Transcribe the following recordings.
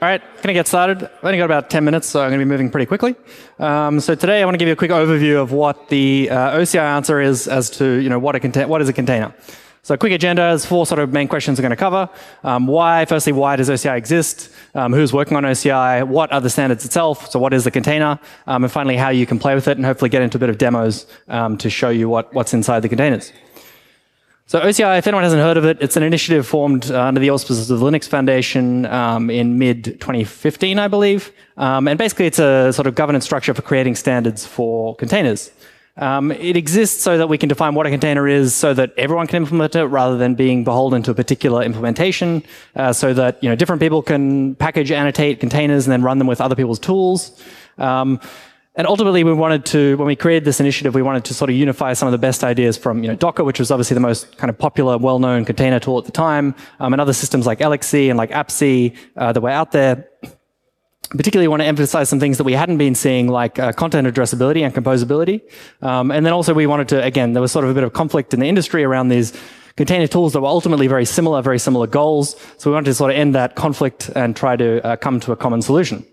All right, going to get started. I've only got about 10 minutes, so I'm going to be moving pretty quickly. So today I want to give you a quick overview of what the OCI answer is as to what is a container. So a quick agenda is 4 sort of main questions we're going to cover. Firstly, why does OCI exist? Who's working on OCI? What are the standards itself? So what is the container? And finally, how you can play with it, and hopefully get into a bit of demos to show you what's inside the containers. So OCI, if anyone hasn't heard of it, it's an initiative formed under the auspices of the Linux Foundation in mid-2015, I believe. And basically, it's a sort of governance structure for creating standards for containers. It exists so that we can define what a container is so that everyone can implement it rather than being beholden to a particular implementation, so that different people can package, annotate containers and then run them with other people's tools. And ultimately, when we created this initiative, we wanted to sort of unify some of the best ideas from Docker, which was obviously the most kind of popular, well-known container tool at the time, and other systems like LXC and like AppC that were out there. Particularly want to emphasize some things that we hadn't been seeing, like content addressability and composability. And then also we wanted to, again, there was sort of a bit of conflict in the industry around these container tools that were ultimately very similar goals. So we wanted to sort of end that conflict and try to come to a common solution.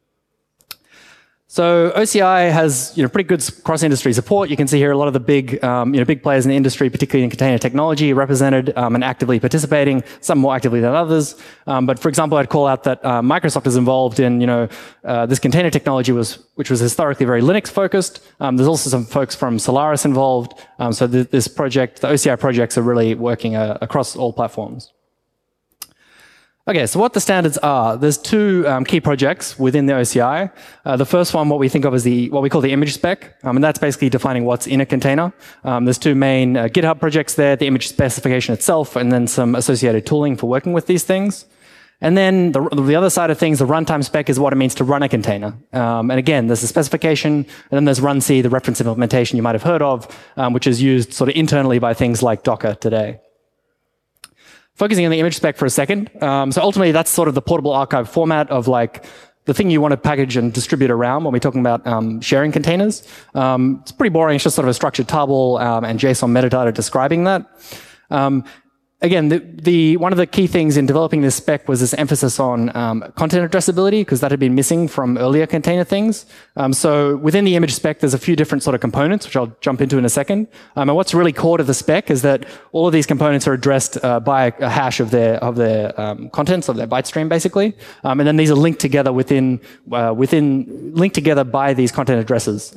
So OCI has pretty good cross-industry support. You can see here a lot of the big big players in the industry, particularly in container technology, represented and actively participating. Some more actively than others. But for example, I'd call out that Microsoft is involved in this container technology which was historically very Linux focused. There's also some folks from Solaris involved. So this project, the OCI projects, are really working across all platforms. Okay, so what the standards are, there's 2 key projects within the OCI. The first one, what we think of as what we call the image spec, and that's basically defining what's in a container. There's 2 main GitHub projects there, the image specification itself, and then some associated tooling for working with these things. And then the other side of things, the runtime spec, is what it means to run a container. And again, there's a specification, and then there's runc, the reference implementation you might have heard of, which is used sort of internally by things like Docker today. Focusing on the image spec for a second. So ultimately, that's sort of the portable archive format of like the thing you want to package and distribute around when we're talking about sharing containers. It's pretty boring. It's just sort of a structured table and JSON metadata describing that. Again, one of the key things in developing this spec was this emphasis on content addressability, because that had been missing from earlier container things. So within the image spec, there's a few different sort of components, which I'll jump into in a second. And what's really core to the spec is that all of these components are addressed by a hash of their contents, of their byte stream, basically. And then these are linked together linked together by these content addresses.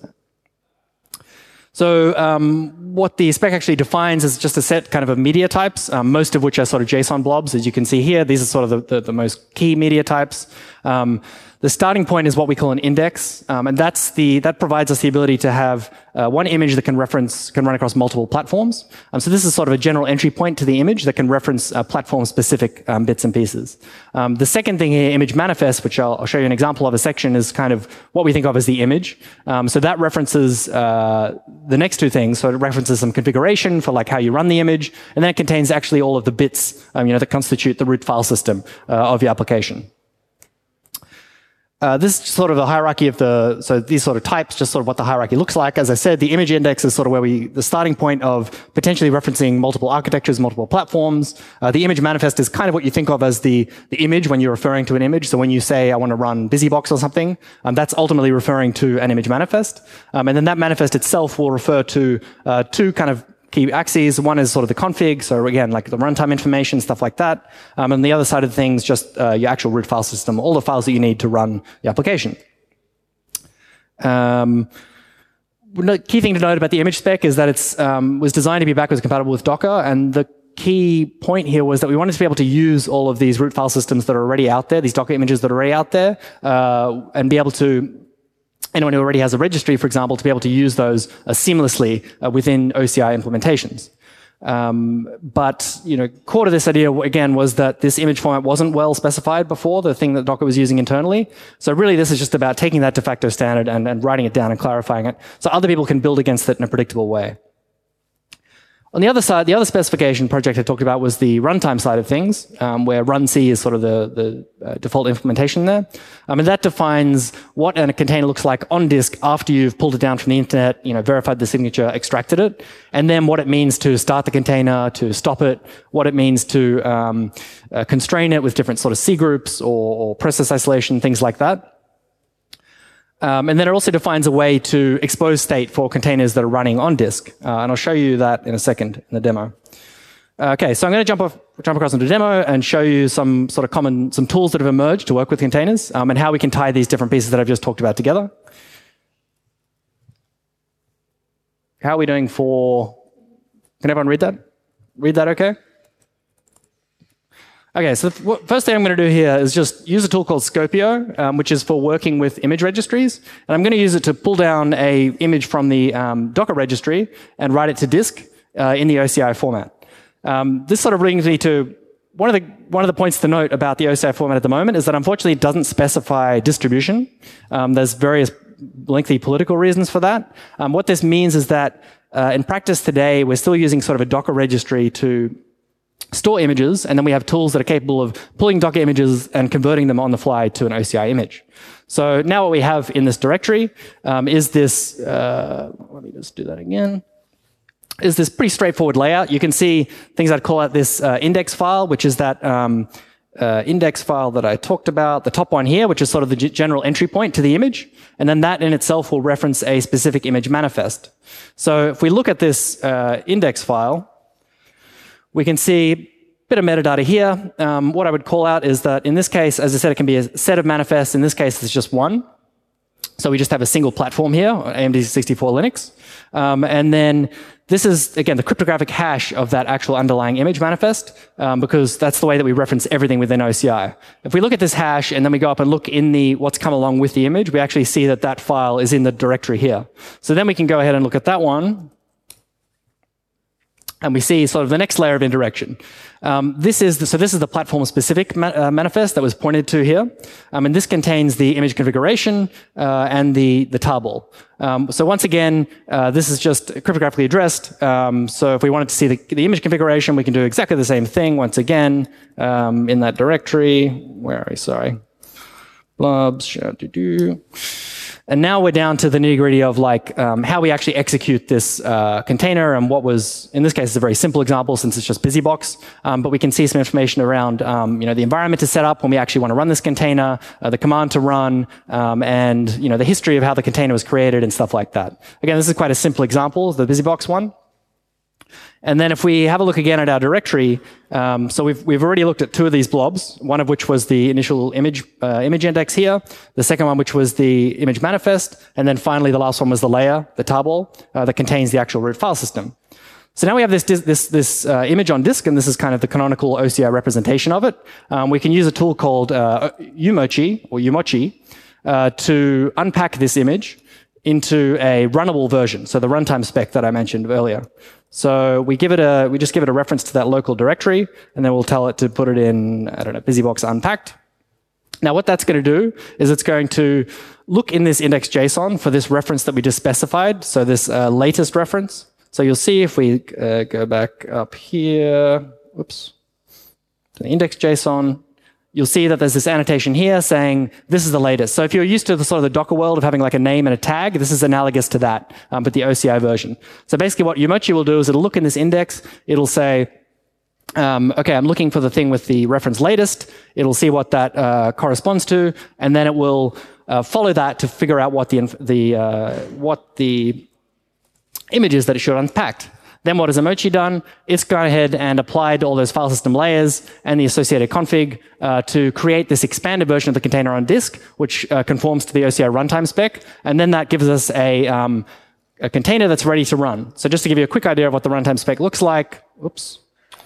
So what the spec actually defines is just a set kind of media types, most of which are sort of JSON blobs, as you can see here. These are sort of the most key media types. The starting point is what we call an index, and that provides us the ability to have one image that can run across multiple platforms. So this is sort of a general entry point to the image that can reference platform-specific bits and pieces. The second thing here, image manifest, which I'll show you an example of a section, is kind of what we think of as the image. So that references the next 2 things. So it references some configuration for like how you run the image, and then it contains actually all of the bits that constitute the root file system of your application. This is sort of the hierarchy of so these sort of types, just sort of what the hierarchy looks like. As I said, the image index is sort of the starting point of potentially referencing multiple architectures, multiple platforms. The image manifest is kind of what you think of as the image when you're referring to an image. So when you say, I want to run BusyBox or something, that's ultimately referring to an image manifest. And then that manifest itself will refer to 2 kind of key axes. One is sort of the config, so again, like the runtime information, stuff like that. And the other side of things, just your actual root file system, all the files that you need to run the application. The key thing to note about the image spec is that it was designed to be backwards compatible with Docker, and the key point here was that we wanted to be able to use all of these root file systems that are already out there, these Docker images that are already out there, and be able to anyone who already has a registry, for example, to be able to use those seamlessly within OCI implementations. But core to this idea, again, was that this image format wasn't well specified before, the thing that Docker was using internally. So really, this is just about taking that de facto standard and writing it down and clarifying it so other people can build against it in a predictable way. On the other side, the other specification project I talked about was the runtime side of things, where runc is sort of the default implementation there. And that defines what a container looks like on disk after you've pulled it down from the internet, verified the signature, extracted it, and then what it means to start the container, to stop it, what it means to constrain it with different sort of C groups or process isolation, things like that. And then it also defines a way to expose state for containers that are running on disk. And I'll show you that in a second in the demo. Okay, so I'm going to jump across into the demo and show you some sort of some tools that have emerged to work with containers and how we can tie these different pieces that I've just talked about together. How are we doing for... Can everyone read that? Read that okay? Okay, so the first thing I'm going to do here is just use a tool called Scopio, which is for working with image registries. And I'm going to use it to pull down an image from the Docker registry and write it to disk in the OCI format. This sort of brings me to one of the points to note about the OCI format at the moment is that unfortunately it doesn't specify distribution. There's various lengthy political reasons for that. What this means is that in practice today, we're still using sort of a Docker registry to store images, and then we have tools that are capable of pulling Docker images and converting them on the fly to an OCI image. So now what we have in this directory is this, let me just do that again, is this pretty straightforward layout. You can see things I'd call out this index file, which is that index file that I talked about, the top one here, which is sort of the general entry point to the image. And then that in itself will reference a specific image manifest. So if we look at this index file, we can see a bit of metadata here. What I would call out is that in this case, as I said, it can be a set of manifests. In this case, it's just one. So we just have a single platform here, AMD 64 Linux. And then this is, again, the cryptographic hash of that actual underlying image manifest, because that's the way that we reference everything within OCI. If we look at this hash and then we go up and look in what's come along with the image, we actually see that that file is in the directory here. So then we can go ahead and look at that one. And we see sort of the next layer of indirection. This is the platform-specific manifest that was pointed to here. And this contains the image configuration and the tarball. So once again, this is just cryptographically addressed. So if we wanted to see the image configuration, we can do exactly the same thing once again in that directory. Where are we? Sorry. Blobs. And now we're down to the nitty-gritty of how we actually execute this container and what was, in this case, is a very simple example since it's just BusyBox. But we can see some information around the environment to set up when we actually want to run this container, the command to run, and the history of how the container was created and stuff like that. Again, this is quite a simple example, the BusyBox one. And then if we have a look again at our directory, so we've already looked at two of these blobs, one of which was the initial image index here, the second one which was the image manifest, and then finally the last one was the layer, the tarball, that contains the actual root file system. So now we have this image on disk, and this is kind of the canonical OCI representation of it. We can use a tool called Umochi to unpack this image into a runnable version, so the runtime spec that I mentioned earlier. So we just give it a reference to that local directory, and then we'll tell it to put it in, I don't know, BusyBox unpacked. Now what that's going to do is it's going to look in this index.json for this reference that we just specified, so this latest reference. So you'll see if we go back up here, whoops, to the index.json, you'll see that there's this annotation here saying this is the latest. So if you're used to the sort of the Docker world of having like a name and a tag, this is analogous to that, but the OCI version. So basically what Umochi will do is it'll look in this index, it'll say, okay, I'm looking for the thing with the reference latest, it'll see what that corresponds to, and then it will follow that to figure out what the image is that it should unpack. Then what has Umochi done? It's gone ahead and applied all those file system layers and the associated config to create this expanded version of the container on disk, which conforms to the OCI runtime spec. And then that gives us a container that's ready to run. So just to give you a quick idea of what the runtime spec looks like, oops.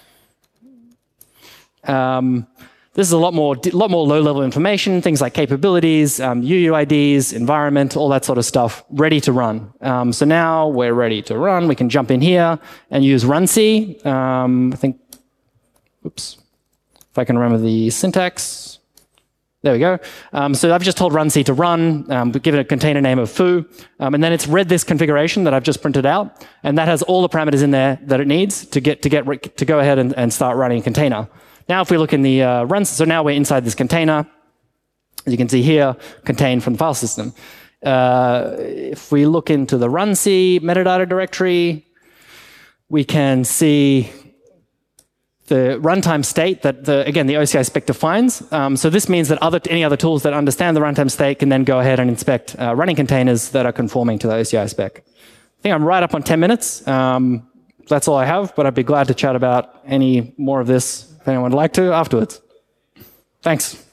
This is a lot more low-level information, things like capabilities, UUIDs, environment, all that sort of stuff, ready to run. So now we're ready to run. We can jump in here and use runc. I think, oops, if I can remember the syntax. There we go. So I've just told runc to run, given a container name of foo, and then it's read this configuration that I've just printed out, and that has all the parameters in there that it needs to go ahead and start running a container. Now, if we look in the run, so now we're inside this container. As you can see here, contained from the file system. If we look into the runc metadata directory, we can see the runtime state that, again, the OCI spec defines. So this means that any other tools that understand the runtime state can then go ahead and inspect running containers that are conforming to the OCI spec. I think I'm right up on 10 minutes. That's all I have, but I'd be glad to chat about any more of this if anyone would like to afterwards. Thanks.